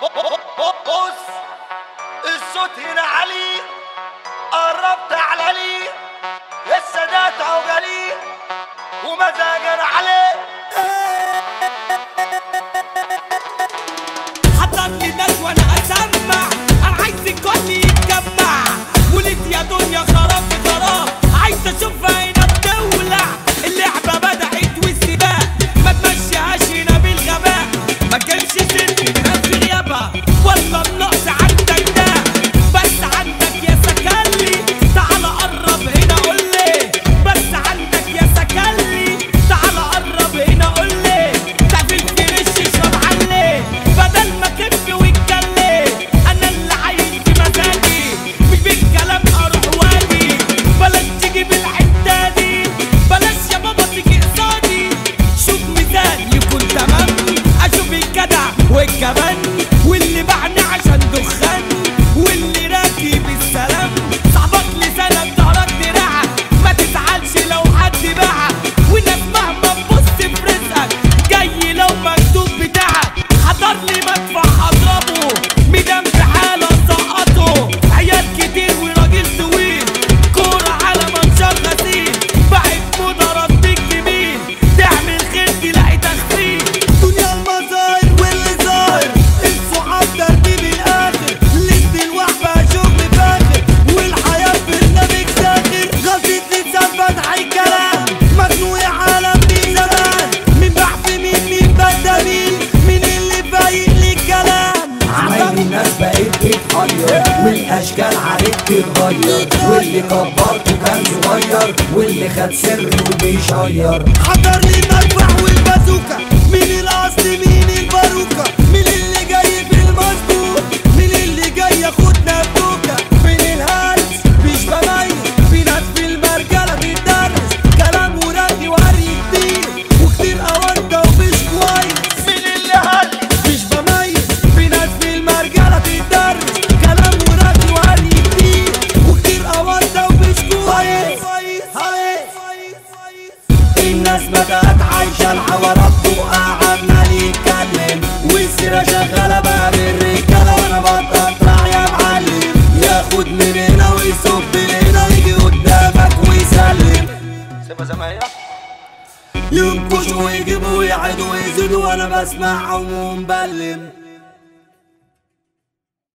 بص الصوت هنا عالي، قربت على لي السادات عجلي ومزاجنا عليه. حضرت الناس وانا اسمع، انا عايز الكل يتجمع، ولد يا دنيا خراب في خراب، عايز اشوفها هنا بتولع. اللعبه بدأت والسباق ما تمشيهاش هنا بالغباء، ما كانش سن الناس في غيابها ولا النقص عندك ده، بس عندك يا سكلي تعال قرب هنا قول لي، بس عندك يا سكلي تعال قرب هنا قول لي، تعمل فريش اشرب عليه بدل ما كف واتكلم. انا اللي عايز بمزاجي مش بالكلام اروح واجي، بلاش تيجي بالحته دي، بلاش يا بابا تيجي قصادي، شوف ميزان يكون تمام، اشوف الجدع والجبان واللي باعني عشان دخان واللي راكب السلام، صاحبك لسانك ضهرك دراعك، ما تزعلش لو حد باعك، والناس مهما تبص في رزقك جاي لو مكتوب بتاعك. حضر لي مدفع اضربه ميدان في حاله سقطه، عيال كتير وراجل طويل كوره على منشار غسيل، بقت موضه ردك جميل تعمل خير تلاقي تخفيف. دنيا المظاهر واللي ظاهر الصحاب ترتيب الاخر، لسه الوحبه شغل فاخر والحياه برنامج ساخر، غلطة لسان فتح الكلام مجنون يا عالم من زمان، مين باع في مين بدى مين اللي فايق للكلام. عمايل الناس بقت تتغير والاشكال عليك تتغير، واللي كبرته كان صغير واللي خد سر وبيشير. حضر لي المدفع والبازوكا، مين الاصل مين الباروكا، مين اللي جاي بالمظبوط، مين اللي جاي ياخدنا بوكا، مين الهلس مش بميز، في ناس في المرجله بتدرس كلام ورغي وهري كتير وكتير اوانطه ومش كويس، مين اللي هل مش بميز، في ناس في المرجله بتدرس كلام ورغي وهري كتير وكتير اوانطه ومش كويس. الناس بدأت عايشة الحوارات بقى عمال يتكلم، والسيرة شغالة بقى بالرجالة، وانا بتقطع يا معلم، ياخد من هنا ويصب هنا يجي قدامك ويسلم، سيبها زي ما هي. ينكشوا ويجيبوا ويعيدوا ويزيدوا وانا بسمعهم ومبلم.